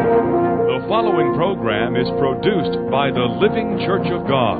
The following program is produced by the Living Church of God.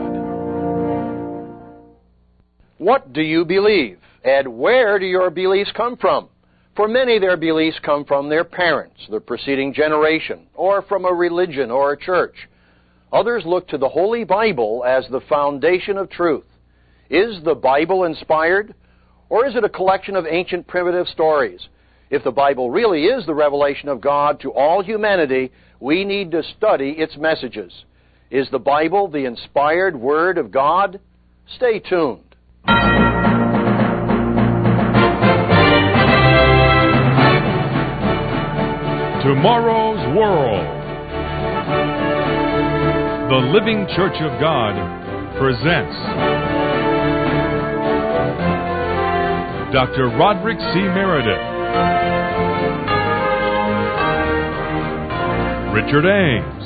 What do you believe, and where do your beliefs come from? For many, their beliefs come from their parents, the preceding generation, or from a religion or a church. Others look to the Holy Bible as the foundation of truth. Is the Bible inspired, or is it a collection of ancient primitive stories? If the Bible really is the revelation of God to all humanity, we need to study its messages. Is the Bible the inspired Word of God? Stay tuned. Tomorrow's World. The Living Church of God presents Dr. Roderick C. Meredith, Richard Ames,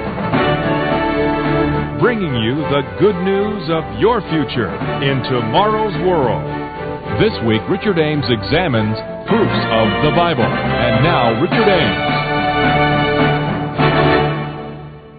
bringing you the good news of your future in tomorrow's world. This week, Richard Ames examines proofs of the Bible. And now, Richard Ames.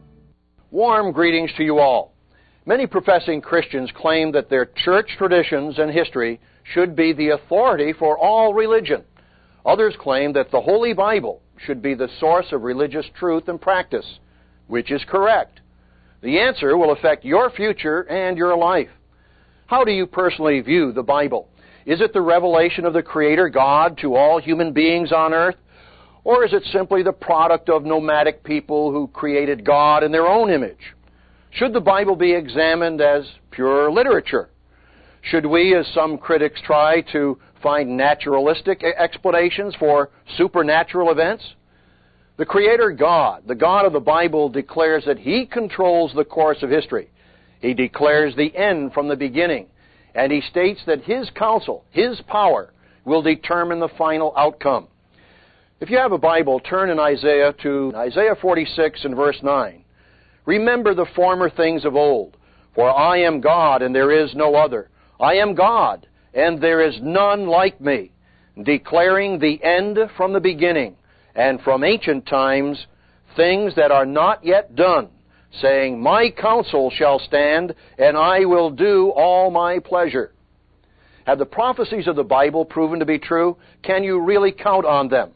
Warm greetings to you all. Many professing Christians claim that their church traditions and history should be the authority for all religion. Others claim that the Holy Bible should be the source of religious truth and practice. Which is correct? The answer will affect your future and your life. How do you personally view the Bible? Is it the revelation of the Creator God to all human beings on earth? Or is it simply the product of nomadic people who created God in their own image? Should the Bible be examined as pure literature? Should we, as some critics try, to find naturalistic explanations for supernatural events? The Creator God, the God of the Bible, declares that He controls the course of history. He declares the end from the beginning, and He states that His counsel, His power, will determine the final outcome. If you have a Bible, turn in Isaiah to Isaiah 46 and verse 9. Remember the former things of old, for I am God and there is no other. I am God, and there is none like me, declaring the end from the beginning, and from ancient times things that are not yet done, saying, My counsel shall stand, and I will do all my pleasure. Have the prophecies of the Bible proven to be true? Can you really count on them?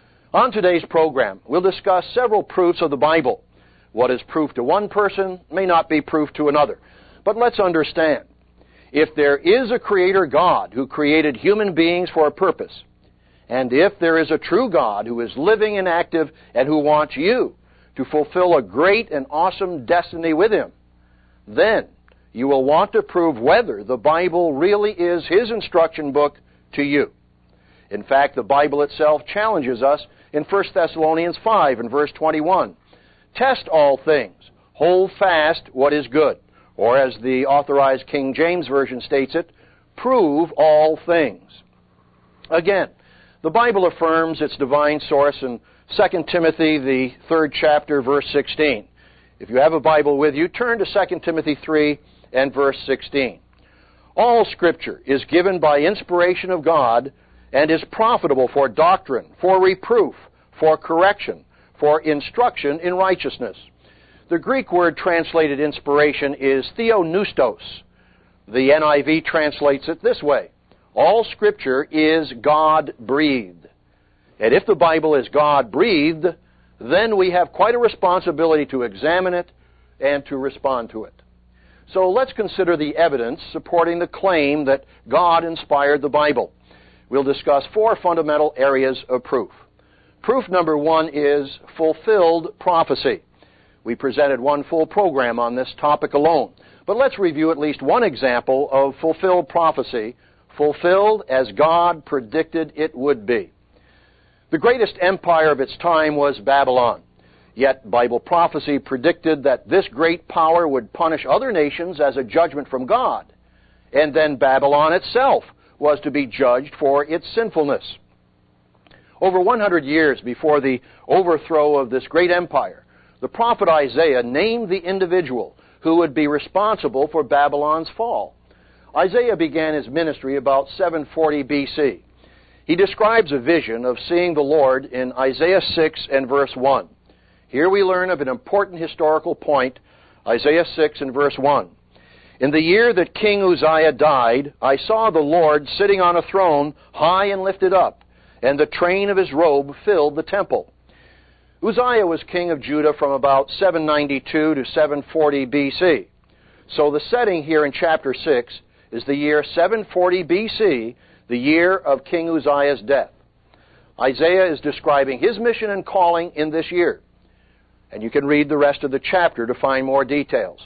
On today's program, we'll discuss several proofs of the Bible. What is proof to one person may not be proof to another. But let's understand. If there is a Creator God who created human beings for a purpose, and if there is a true God who is living and active and who wants you to fulfill a great and awesome destiny with Him, then you will want to prove whether the Bible really is His instruction book to you. In fact, the Bible itself challenges us in 1 Thessalonians 5 and verse 21. Test all things, hold fast what is good. Or as the Authorized King James Version states it, prove all things. Again, the Bible affirms its divine source in 2 Timothy, the 3rd chapter, verse 16. If you have a Bible with you, turn to 2 Timothy 3 and verse 16. All Scripture is given by inspiration of God and is profitable for doctrine, for reproof, for correction, for instruction in righteousness. The Greek word translated inspiration is theopneustos. The NIV translates it this way. All Scripture is God-breathed. And if the Bible is God-breathed, then we have quite a responsibility to examine it and to respond to it. So let's consider the evidence supporting the claim that God inspired the Bible. We'll discuss 4 fundamental areas of proof. Proof number 1 is fulfilled prophecy. We presented one full program on this topic alone. But let's review at least one example of fulfilled prophecy, fulfilled as God predicted it would be. The greatest empire of its time was Babylon. Yet Bible prophecy predicted that this great power would punish other nations as a judgment from God. And then Babylon itself was to be judged for its sinfulness. Over 100 years before the overthrow of this great empire, the prophet Isaiah named the individual who would be responsible for Babylon's fall. Isaiah began his ministry about 740 BC. He describes a vision of seeing the Lord in Isaiah 6 and verse 1. Here we learn of an important historical point, Isaiah 6 and verse 1. In the year that King Uzziah died, I saw the Lord sitting on a throne high and lifted up, and the train of his robe filled the temple. Uzziah was king of Judah from about 792 to 740 BC. So the setting here in chapter 6 is the year 740 BC, the year of King Uzziah's death. Isaiah is describing his mission and calling in this year. And you can read the rest of the chapter to find more details.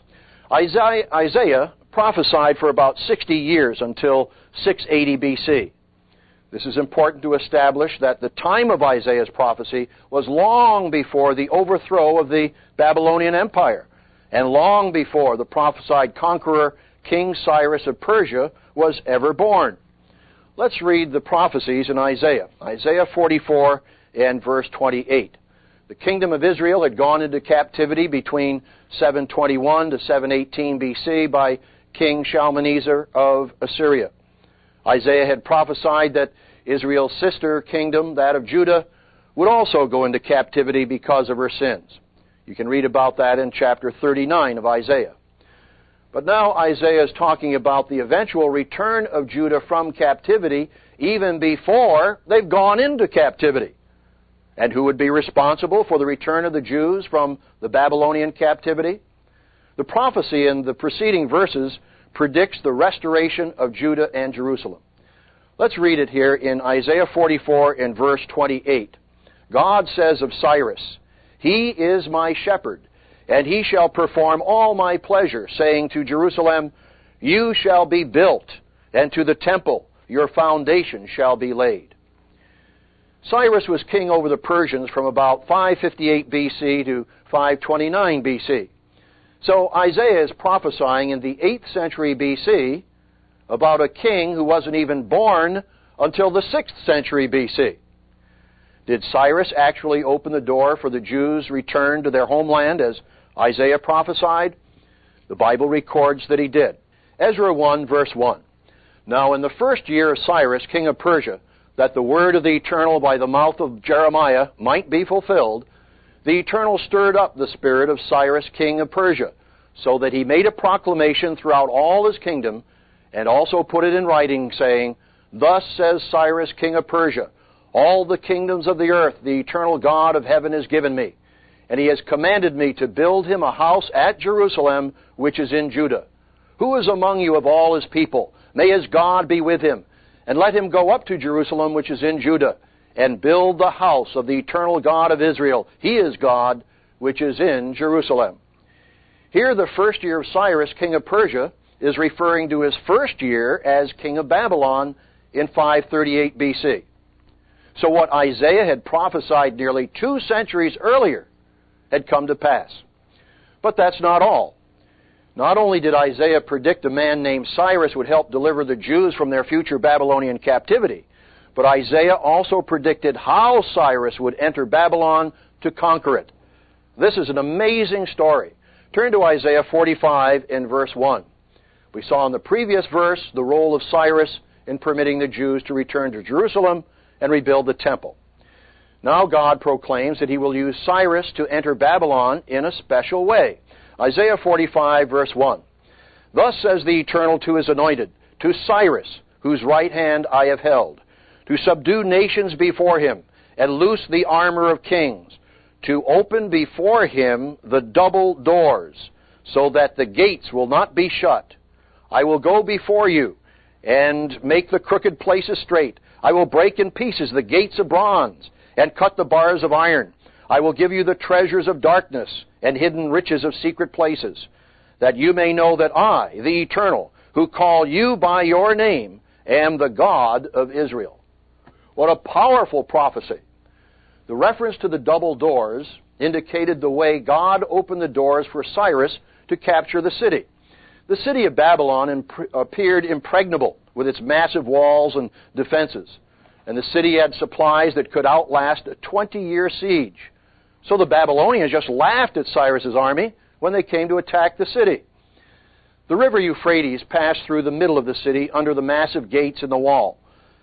Isaiah prophesied for about 60 years until 680 BC. This is important to establish that the time of Isaiah's prophecy was long before the overthrow of the Babylonian Empire, and long before the prophesied conqueror, King Cyrus of Persia, was ever born. Let's read the prophecies in Isaiah. Isaiah 44 and verse 28. The kingdom of Israel had gone into captivity between 721 to 718 BC by King Shalmaneser of Assyria. Isaiah had prophesied that Israel's sister kingdom, that of Judah, would also go into captivity because of her sins. You can read about that in chapter 39 of Isaiah. But now Isaiah is talking about the eventual return of Judah from captivity even before they've gone into captivity. And who would be responsible for the return of the Jews from the Babylonian captivity? The prophecy in the preceding verses predicts the restoration of Judah and Jerusalem. Let's read it here in Isaiah 44 and verse 28. God says of Cyrus, "He is my shepherd, and he shall perform all my pleasure, saying to Jerusalem, you shall be built, and to the temple your foundation shall be laid." Cyrus was king over the Persians from about 558 BC to 529 BC. So Isaiah is prophesying in the 8th century BC about a king who wasn't even born until the 6th century BC. Did Cyrus actually open the door for the Jews' return to their homeland as Isaiah prophesied? The Bible records that he did. Ezra 1 verse 1. Now in the first year of Cyrus, king of Persia, that the word of the Eternal by the mouth of Jeremiah might be fulfilled, the Eternal stirred up the spirit of Cyrus, king of Persia, so that he made a proclamation throughout all his kingdom, and also put it in writing, saying, "Thus says Cyrus, king of Persia, all the kingdoms of the earth the eternal God of heaven has given me, and he has commanded me to build him a house at Jerusalem, which is in Judah. Who is among you of all his people? May his God be with him, and let him go up to Jerusalem, which is in Judah, and build the house of the eternal God of Israel. He is God, which is in Jerusalem." Here the first year of Cyrus, king of Persia, is referring to his first year as king of Babylon in 538 BC. So what Isaiah had prophesied nearly 2 centuries earlier had come to pass. But that's not all. Not only did Isaiah predict a man named Cyrus would help deliver the Jews from their future Babylonian captivity, but Isaiah also predicted how Cyrus would enter Babylon to conquer it. This is an amazing story. Turn to Isaiah 45 and verse 1. We saw in the previous verse the role of Cyrus in permitting the Jews to return to Jerusalem and rebuild the temple. Now God proclaims that he will use Cyrus to enter Babylon in a special way. Isaiah 45 verse 1. "Thus says the Eternal to his anointed, to Cyrus, whose right hand I have held, to subdue nations before him, and loose the armor of kings, to open before him the double doors, so that the gates will not be shut. I will go before you, and make the crooked places straight. I will break in pieces the gates of bronze, and cut the bars of iron. I will give you the treasures of darkness, and hidden riches of secret places, that you may know that I, the Eternal, who call you by your name, am the God of Israel." What a powerful prophecy. The reference to the double doors indicated the way God opened the doors for Cyrus to capture the city. The city of Babylon appeared impregnable with its massive walls and defenses, and the city had supplies that could outlast a 20-year siege. So the Babylonians just laughed at Cyrus's army when they came to attack the city. The river Euphrates passed through the middle of the city under the massive gates in the wall.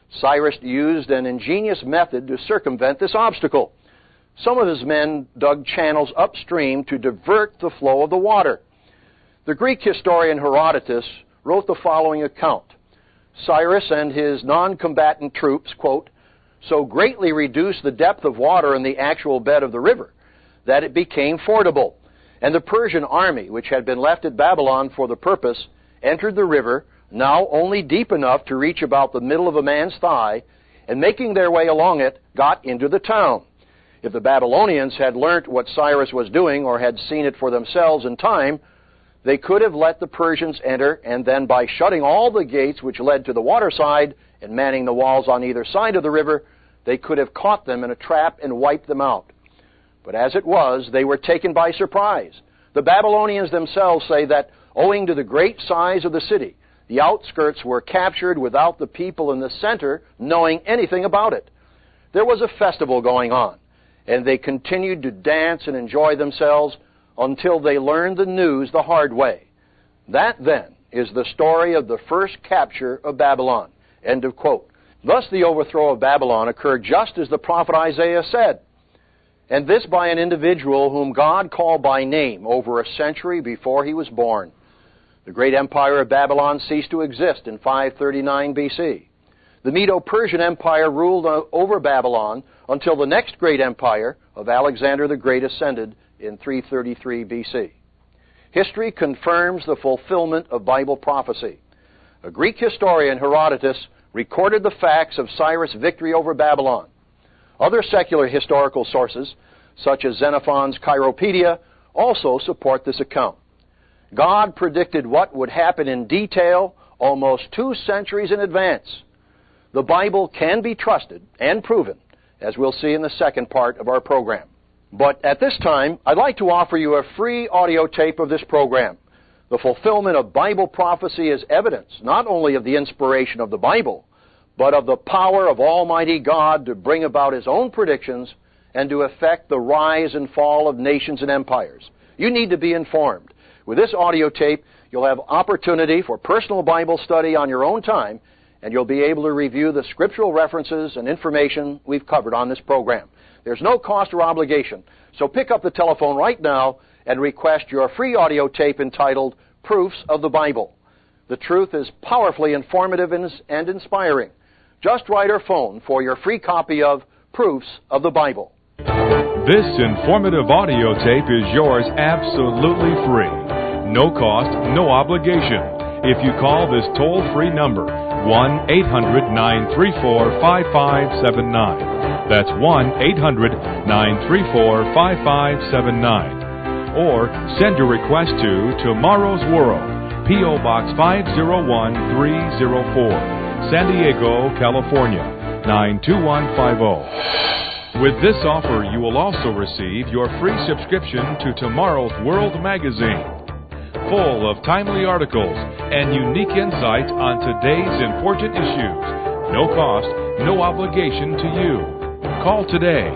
Cyrus used an ingenious method to circumvent this obstacle. Some of his men dug channels upstream to divert the flow of the water. The Greek historian Herodotus wrote the following account. Cyrus and his non-combatant troops, quote, so greatly reduced the depth of water in the actual bed of the river that it became fordable, and the Persian army, which had been left at Babylon for the purpose, entered the river, now only deep enough to reach about the middle of a man's thigh, and making their way along it, got into the town. If the Babylonians had learnt what Cyrus was doing or had seen it for themselves in time, they could have let the Persians enter, and then by shutting all the gates which led to the water side and manning the walls on either side of the river, they could have caught them in a trap and wiped them out. But as it was, they were taken by surprise. The Babylonians themselves say that, owing to the great size of the city, the outskirts were captured without the people in the center knowing anything about it. There was a festival going on, and they continued to dance and enjoy themselves until they learned the news the hard way. That, then, is the story of the first capture of Babylon. End of quote. Thus the overthrow of Babylon occurred just as the prophet Isaiah said, and this by an individual whom God called by name over a century before he was born. The great empire of Babylon ceased to exist in 539 BC. The Medo-Persian Empire ruled over Babylon until the next great empire of Alexander the Great ascended in 333 BC. History confirms the fulfillment of Bible prophecy. A Greek historian, Herodotus, recorded the facts of Cyrus' victory over Babylon. Other secular historical sources, such as Xenophon's Chiropedia, also support this account. God predicted what would happen in detail almost 2 centuries in advance. The Bible can be trusted and proven, as we'll see in the second part of our program. But at this time, I'd like to offer you a free audio tape of this program. The fulfillment of Bible prophecy is evidence not only of the inspiration of the Bible, but of the power of Almighty God to bring about His own predictions and to effect the rise and fall of nations and empires. You need to be informed. With this audio tape, you'll have opportunity for personal Bible study on your own time, and you'll be able to review the scriptural references and information we've covered on this program. There's no cost or obligation, so pick up the telephone right now and request your free audio tape entitled Proofs of the Bible. The truth is powerfully informative and inspiring. Just write or phone for your free copy of Proofs of the Bible. This informative audio tape is yours absolutely free. No cost, no obligation. If you call this toll-free number, 1-800-934-5579. That's 1-800-934-5579. Or send your request to Tomorrow's World, P.O. Box 501304, San Diego, California, 92150. With this offer, you will also receive your free subscription to Tomorrow's World magazine, full of timely articles and unique insights on today's important issues. No cost, no obligation to you. Call today.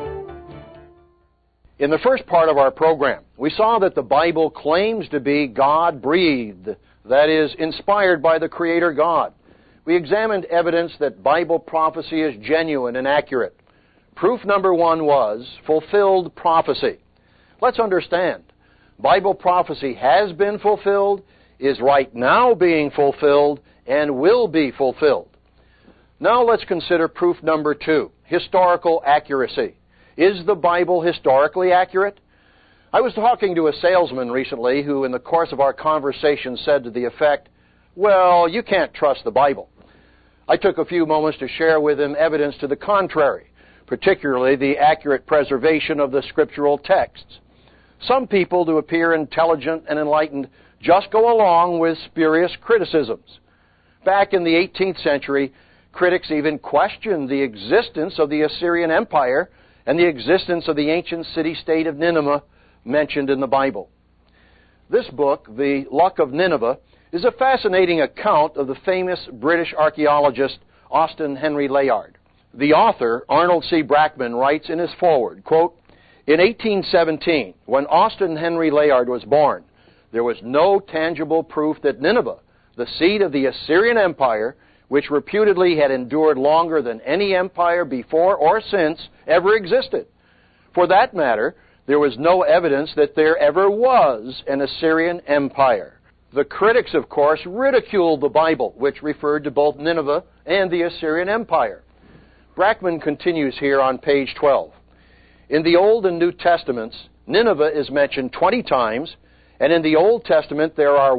In the first part of our program, we saw that the Bible claims to be God-breathed, that is, inspired by the Creator God. We examined evidence that Bible prophecy is genuine and accurate. Proof number 1 was fulfilled prophecy. Let's understand. Bible prophecy has been fulfilled, is right now being fulfilled, and will be fulfilled. Now let's consider proof number 2, historical accuracy. Is the Bible historically accurate? I was talking to a salesman recently who, in the course of our conversation, said to the effect, well, you can't trust the Bible. I took a few moments to share with him evidence to the contrary, particularly the accurate preservation of the scriptural texts. Some people, to appear intelligent and enlightened, just go along with spurious criticisms. Back in the 18th century, critics even questioned the existence of the Assyrian Empire and the existence of the ancient city-state of Nineveh mentioned in the Bible. This book, The Luck of Nineveh, is a fascinating account of the famous British archaeologist Austen Henry Layard. The author, Arnold C. Brackman, writes in his foreword, quote, in 1817, when Austen Henry Layard was born, there was no tangible proof that Nineveh, the seat of the Assyrian Empire, which reputedly had endured longer than any empire before or since ever existed. For that matter, there was no evidence that there ever was an Assyrian empire. The critics, of course, ridiculed the Bible, which referred to both Nineveh and the Assyrian Empire. Brackman continues here on page 12. In the Old and New Testaments, Nineveh is mentioned 20 times, and in the Old Testament there are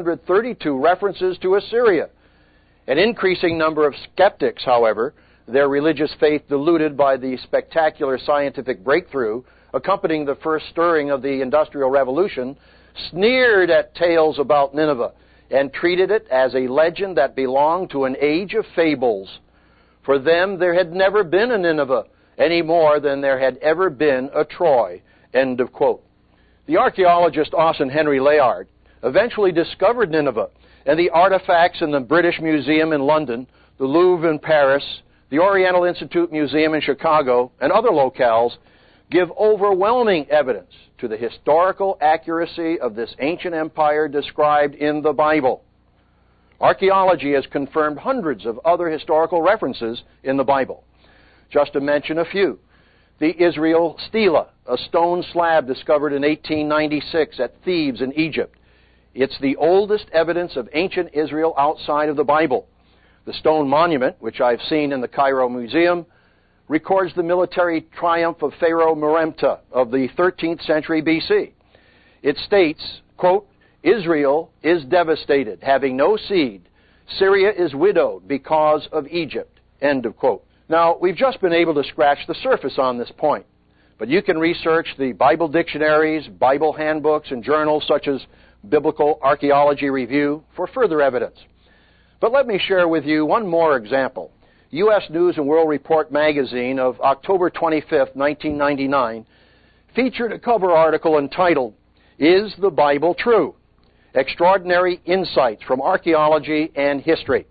132 references to Assyria. An increasing number of skeptics, however, their religious faith diluted by the spectacular scientific breakthrough accompanying the first stirring of the Industrial Revolution, sneered at tales about Nineveh and treated it as a legend that belonged to an age of fables. For them, there had never been a Nineveh any more than there had ever been a Troy. End of quote. The archaeologist Austin Henry Layard eventually discovered Nineveh, and the artifacts in the British Museum in London, the Louvre in Paris, the Oriental Institute Museum in Chicago, and other locales give overwhelming evidence to the historical accuracy of this ancient empire described in the Bible. Archaeology has confirmed hundreds of other historical references in the Bible. Just to mention a few, the Israel Stela, a stone slab discovered in 1896 at Thebes in Egypt. It's the oldest evidence of ancient Israel outside of the Bible. The stone monument, which I've seen in the Cairo Museum, records the military triumph of Pharaoh Meremta of the 13th century BC. It states, quote, Israel is devastated, having no seed. Syria is widowed because of Egypt. End of quote. Now, we've just been able to scratch the surface on this point, but you can research the Bible dictionaries, Bible handbooks, and journals such as Biblical Archaeology Review for further evidence. But let me share with you one more example. U.S. News and World Report magazine of October 25, 1999, featured a cover article entitled, Is the Bible True? Extraordinary Insights from Archaeology and History.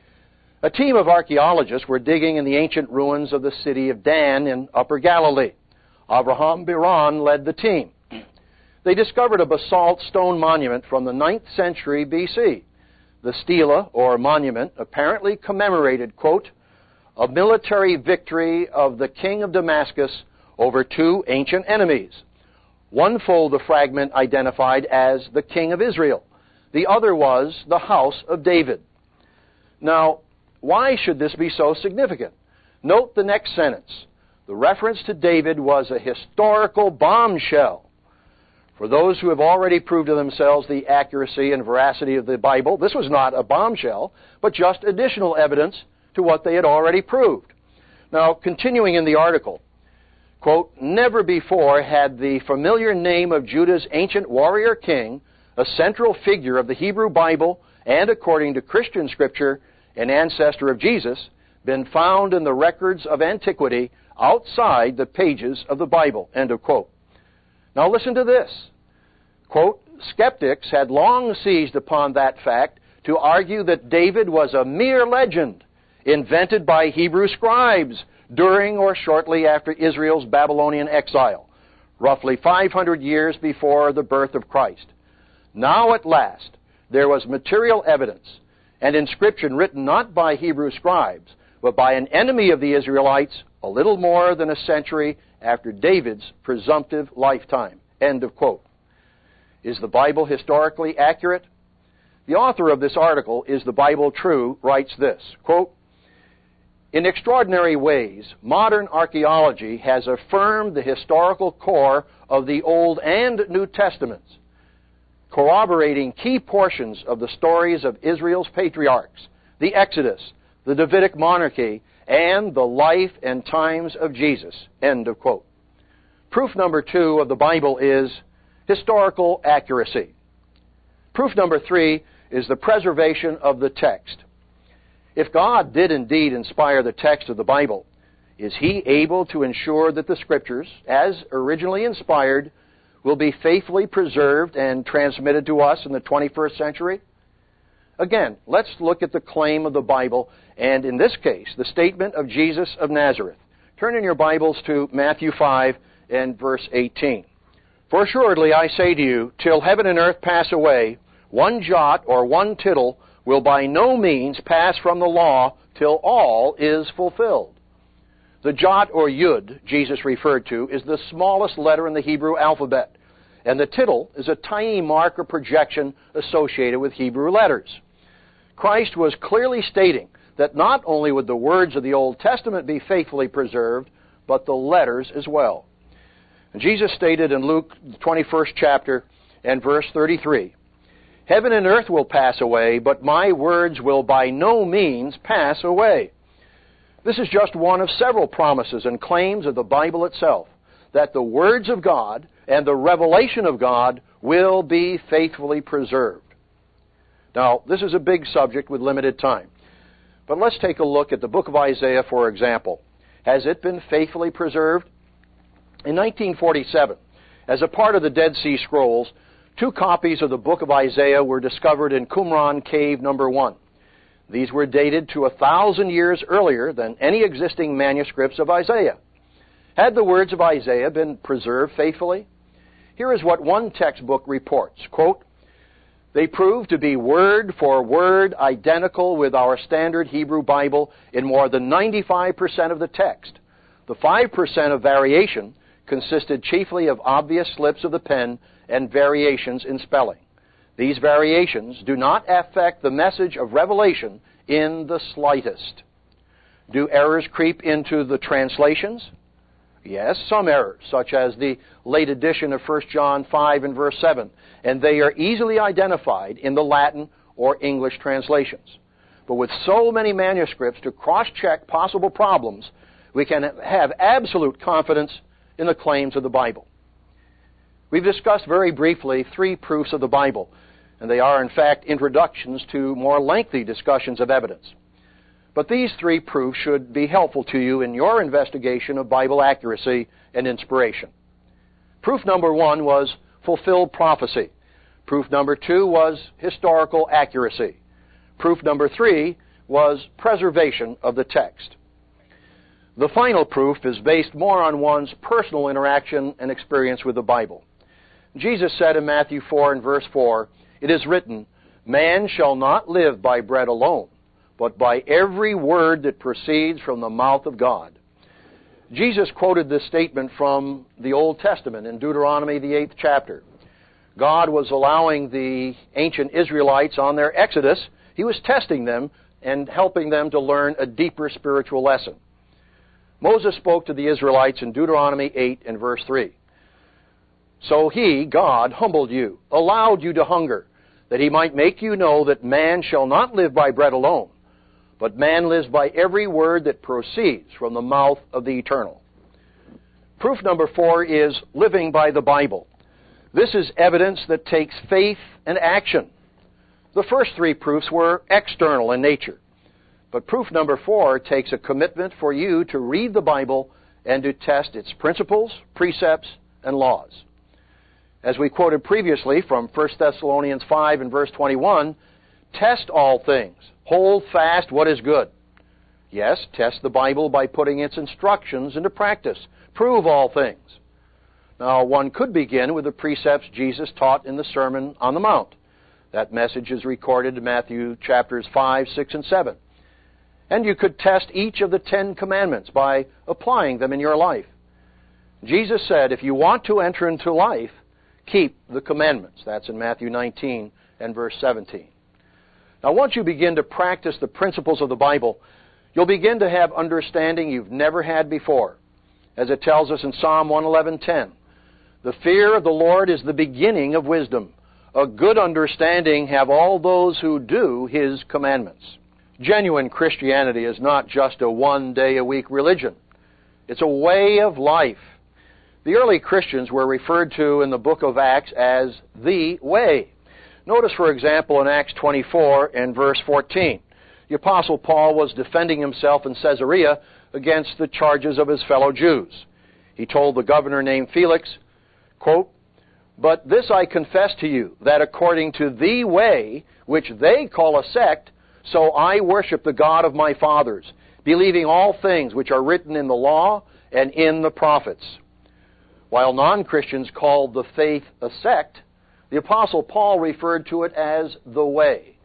A team of archaeologists were digging in the ancient ruins of the city of Dan in Upper Galilee. Avraham Biran led the team. They discovered a basalt stone monument from the 9th century BC. The stela, or monument, apparently commemorated, quote, a military victory of the king of Damascus over two ancient enemies. One fold the fragment identified as the king of Israel. The other was the house of David. Now, why should this be so significant? Note the next sentence. The reference to David was a historical bombshell. For those who have already proved to themselves the accuracy and veracity of the Bible, this was not a bombshell, but just additional evidence to what they had already proved. Now, continuing in the article, quote, never before had the familiar name of Judah's ancient warrior king, a central figure of the Hebrew Bible, and according to Christian scripture, an ancestor of Jesus, been found in the records of antiquity outside the pages of the Bible, end of quote. Now listen to this. Quote, skeptics had long seized upon that fact to argue that David was a mere legend invented by Hebrew scribes during or shortly after Israel's Babylonian exile, roughly 500 years before the birth of Christ. Now at last, there was material evidence, an inscription written not by Hebrew scribes, but by an enemy of the Israelites a little more than a century after David's presumptive lifetime. End of quote. Is the Bible historically accurate? The author of this article, Is the Bible True?, writes this, quote, in extraordinary ways, modern archaeology has affirmed the historical core of the Old and New Testaments, corroborating key portions of the stories of Israel's patriarchs, the Exodus, the Davidic monarchy, and the life and times of Jesus. End of quote. Proof number 2 of the Bible is historical accuracy. Proof number 3 is the preservation of the text. If God did indeed inspire the text of the Bible, is He able to ensure that the Scriptures, as originally inspired, will be faithfully preserved and transmitted to us in the 21st century? Again, let's look at the claim of the Bible, and in this case, the statement of Jesus of Nazareth. Turn in your Bibles to Matthew 5 and verse 18. For assuredly I say to you, till heaven and earth pass away, one jot or one tittle will by no means pass from the law till all is fulfilled. The jot or yud Jesus referred to is the smallest letter in the Hebrew alphabet, and the tittle is a tiny mark or projection associated with Hebrew letters. Christ was clearly stating that not only would the words of the Old Testament be faithfully preserved, but the letters as well. And Jesus stated in Luke 21st chapter and verse 33, "Heaven and earth will pass away, but my words will by no means pass away." This is just one of several promises and claims of the Bible itself, that the words of God and the revelation of God will be faithfully preserved. Now, this is a big subject with limited time. But let's take a look at the book of Isaiah, for example. Has it been faithfully preserved? In 1947, as a part of the Dead Sea Scrolls, 2 copies of the book of Isaiah were discovered in Qumran Cave number 1. These were dated to 1,000 years earlier than any existing manuscripts of Isaiah. Had the words of Isaiah been preserved faithfully? Here is what one textbook reports, quote, "They prove to be word for word identical with our standard Hebrew Bible in more than 95% of the text. The 5% of variation consisted chiefly of obvious slips of the pen and variations in spelling. These variations do not affect the message of revelation in the slightest." Do errors creep into the translations? Yes, some errors, such as the late edition of 1 John 5 and verse 7, and they are easily identified in the Latin or English translations. But with so many manuscripts to cross-check possible problems, we can have absolute confidence in the claims of the Bible. We've discussed very briefly 3 proofs of the Bible, and they are in fact introductions to more lengthy discussions of evidence. But these 3 proofs should be helpful to you in your investigation of Bible accuracy and inspiration. Proof number 1 was fulfilled prophecy. Proof number 2 was historical accuracy. Proof number 3 was preservation of the text. The final proof is based more on one's personal interaction and experience with the Bible. Jesus said in Matthew 4 and verse 4, "It is written, 'Man shall not live by bread alone, but by every word that proceeds from the mouth of God.'" Jesus quoted this statement from the Old Testament in Deuteronomy, the 8th chapter. God was allowing the ancient Israelites on their exodus. He was testing them and helping them to learn a deeper spiritual lesson. Moses spoke to the Israelites in Deuteronomy 8 and verse 3. "So he, God, humbled you, allowed you to hunger, that he might make you know that man shall not live by bread alone, but man lives by every word that proceeds from the mouth of the Eternal." Proof number 4 is living by the Bible. This is evidence that takes faith and action. The first 3 proofs were external in nature, but proof number 4 takes a commitment for you to read the Bible and to test its principles, precepts, and laws. As we quoted previously from 1 Thessalonians 5 and verse 21, "Test all things, hold fast what is good." Yes, test the Bible by putting its instructions into practice. Prove all things. Now, one could begin with the precepts Jesus taught in the Sermon on the Mount. That message is recorded in Matthew chapters 5, 6, and 7. And you could test each of the 10 commandments by applying them in your life. Jesus said, if you want to enter into life, keep the commandments. That's in Matthew 19 and verse 17. Now, once you begin to practice the principles of the Bible, you'll begin to have understanding you've never had before. As it tells us in Psalm 111:10, "The fear of the Lord is the beginning of wisdom. A good understanding have all those who do His commandments." Genuine Christianity is not just a one-day-a-week religion. It's a way of life. The early Christians were referred to in the book of Acts as the way. Notice, for example, in Acts 24 and verse 14, the Apostle Paul was defending himself in Caesarea against the charges of his fellow Jews. He told the governor named Felix, quote, "But this I confess to you, that according to the way, which they call a sect, so I worship the God of my fathers, believing all things which are written in the law and in the prophets." While non-Christians called the faith a sect, the Apostle Paul referred to it as the way.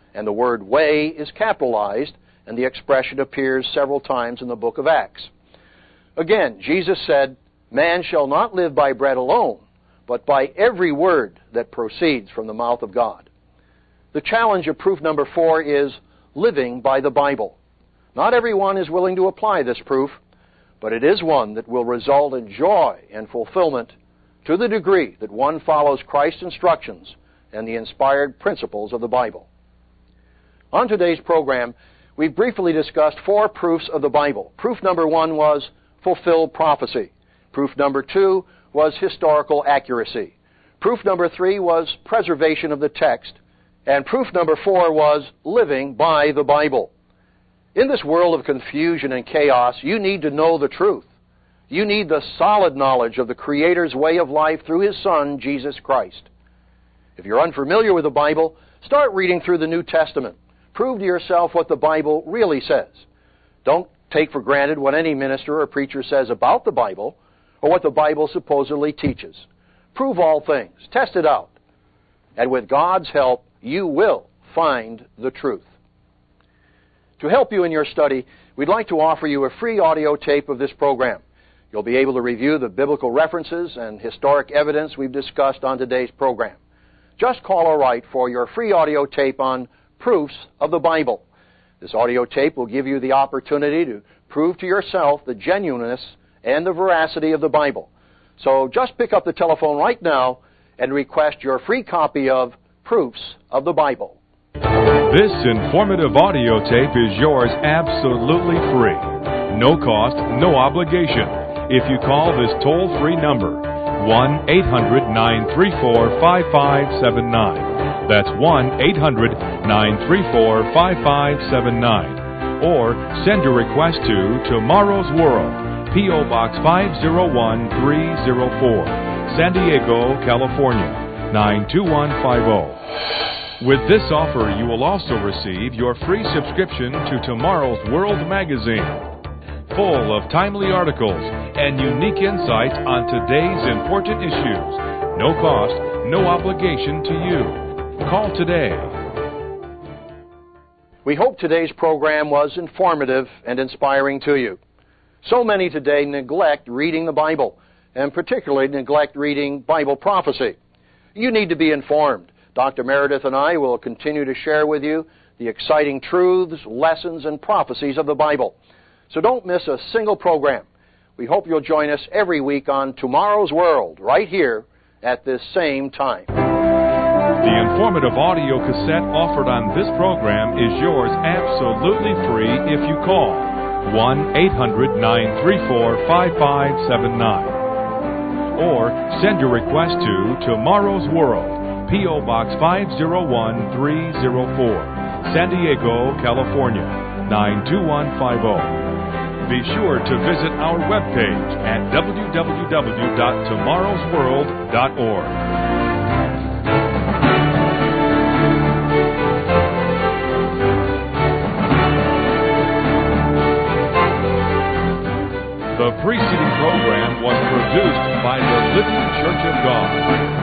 and the word way is capitalized, and the expression appears several times in the book of Acts. Again, Jesus said, "Man shall not live by bread alone, but by every word that proceeds from the mouth of God." The challenge of proof number 4 is living by the Bible. Not everyone is willing to apply this proof, but it is one that will result in joy and fulfillment to the degree that one follows Christ's instructions and the inspired principles of the Bible. On today's program, we briefly discussed 4 proofs of the Bible. Proof number 1 was fulfilled prophecy. Proof number 2 was historical accuracy. Proof number 3 was preservation of the text. And proof number 4 was living by the Bible. In this world of confusion and chaos, you need to know the truth. You need the solid knowledge of the Creator's way of life through His Son, Jesus Christ. If you're unfamiliar with the Bible, start reading through the New Testament. Prove to yourself what the Bible really says. Don't take for granted what any minister or preacher says about the Bible or what the Bible supposedly teaches. Prove all things. Test it out. And with God's help, you will find the truth. To help you in your study, we'd like to offer you a free audio tape of this program. You'll be able to review the biblical references and historic evidence we've discussed on today's program. Just call or write for your free audio tape on proofs of the Bible. This audio tape will give you the opportunity to prove to yourself the genuineness and the veracity of the Bible. So just pick up the telephone right now and request your free copy of Proofs of the Bible. This informative audio tape is yours absolutely free. No cost, no obligation. If you call this toll-free number, 1-800-934-5579. That's 1-800-934-5579. Or send your request to Tomorrow's World, P.O. Box 501304, San Diego, California, 92150. With this offer, you will also receive your free subscription to Tomorrow's World magazine, full of timely articles and unique insights on today's important issues. No cost, no obligation to you. Call today. We hope today's program was informative and inspiring to you. So many today neglect reading the Bible, and particularly neglect reading Bible prophecy. You need to be informed. Dr. Meredith and I will continue to share with you the exciting truths, lessons, and prophecies of the Bible. So don't miss a single program. We hope you'll join us every week on Tomorrow's World, right here at this same time. The informative audio cassette offered on this program is yours absolutely free if you call 1-800-934-5579. Or send your request to Tomorrow's World, P.O. Box 501304, San Diego, California, 92150. Be sure to visit our webpage at www.tomorrowsworld.org. The preceding program was produced by the Living Church of God.